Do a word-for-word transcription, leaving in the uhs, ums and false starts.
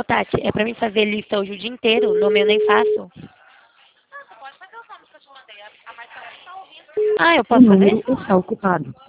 Tati, é pra mim fazer lista hoje o dia inteiro, nome eu nem faço. Ah, eu posso O número fazer? está ocupado.